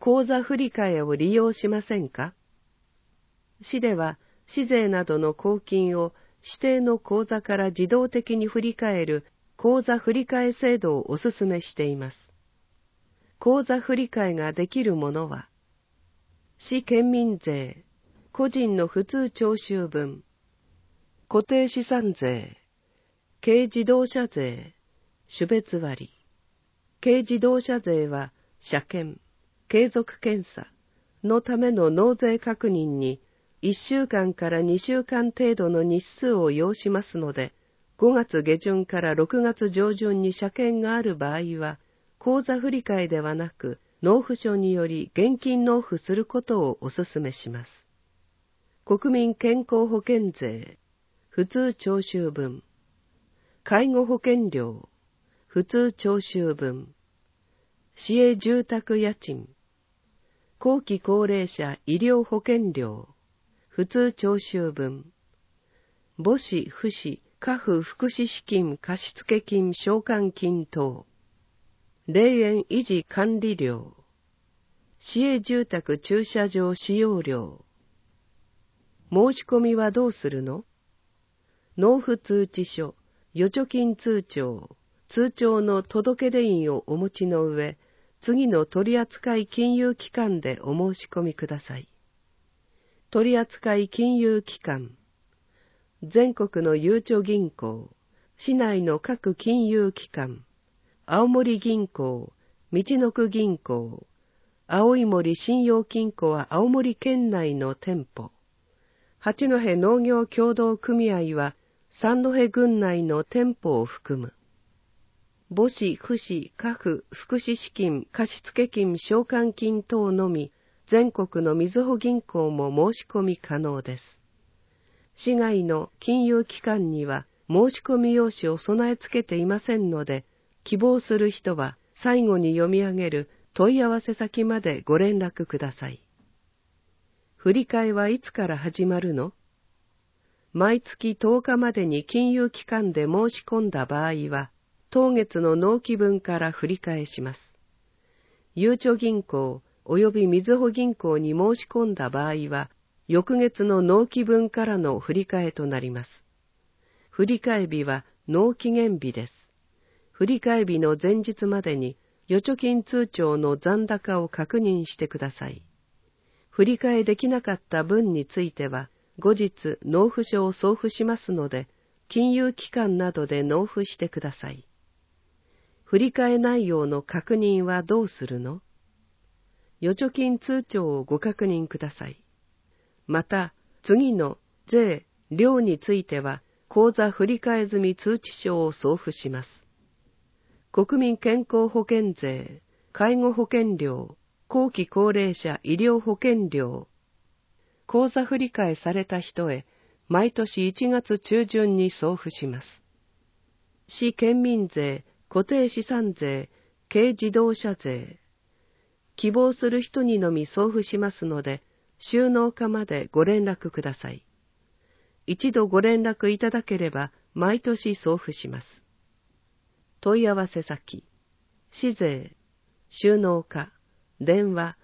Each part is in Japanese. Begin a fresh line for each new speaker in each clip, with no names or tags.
口座振替を利用しませんか？市では、市税などの公金を指定の口座から自動的に振り替える口座振替制度をお勧めしています。口座振替ができるものは、市県民税、個人の普通徴収分、固定資産税、軽自動車税、種別割。軽自動車税は、車検、継続検査のための納税確認に1週間から2週間程度の日数を要しますので、5月下旬から6月上旬に車検がある場合は、口座振替ではなく、納付書により現金納付することをお勧めします。国民健康保険税、普通徴収分、介護保険料、普通徴収分、市営住宅家賃、後期高齢者医療保険料、普通徴収分、母子父子家父福祉資金貸付金償還金等、霊園維持管理料、市営住宅駐車場使用料。申し込みはどうするの？納付通知書、預貯金通帳、通帳の届出印をお持ちの上、次の取扱金融機関でお申し込みください。取扱金融機関、全国のゆうちょ銀行、市内の各金融機関、青森銀行、みちのく銀行、青い森信用金庫は青森県内の店舗、八戸農業協同組合は三戸郡内の店舗を含む。母子父子家父福祉資金貸付金償還金等のみ、全国のみずほ銀行も申し込み可能です。市外の金融機関には申し込み用紙を備え付けていませんので、希望する人は最後に読み上げる問い合わせ先までご連絡ください。振り替えはいつから始まるの？毎月10日までに金融機関で申し込んだ場合は、当月の納期分から振り替えします。ゆうちょ銀行及びみずほ銀行に申し込んだ場合は、翌月の納期分からの振り替えとなります。振り替え日は納期限日です。振り替え日の前日までに預貯金通帳の残高を確認してください。振り替えできなかった分については、後日納付書を送付しますので、金融機関などで納付してください。振り替え内容の確認はどうするの？預貯金通帳をご確認ください。また、次の税、料については、口座振替済み通知書を送付します。国民健康保険税、介護保険料、後期高齢者医療保険料。口座振替された人へ、毎年1月中旬に送付します。市県民税、固定資産税、軽自動車税。希望する人にのみ送付しますので、収納課までご連絡ください。一度ご連絡いただければ、毎年送付します。問い合わせ先、市税、収納課、電話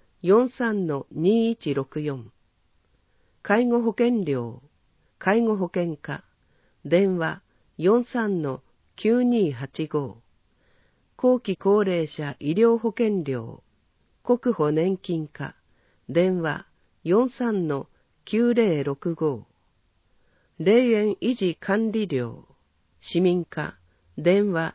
43-2164。介護保険料、介護保険課、電話 43-9285。後期高齢者医療保険料、国保年金課、電話 43-9065。霊園維持管理料、市民課、電話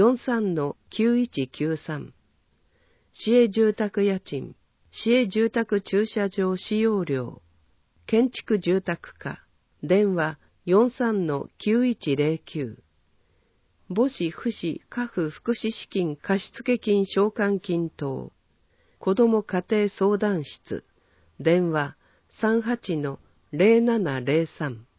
43-9193。市営住宅家賃、市営住宅駐車場使用料、建築住宅課、電話 43-9109。母子父子家父福祉資金貸付金償還金等、子ども家庭相談室、電話 38-0703。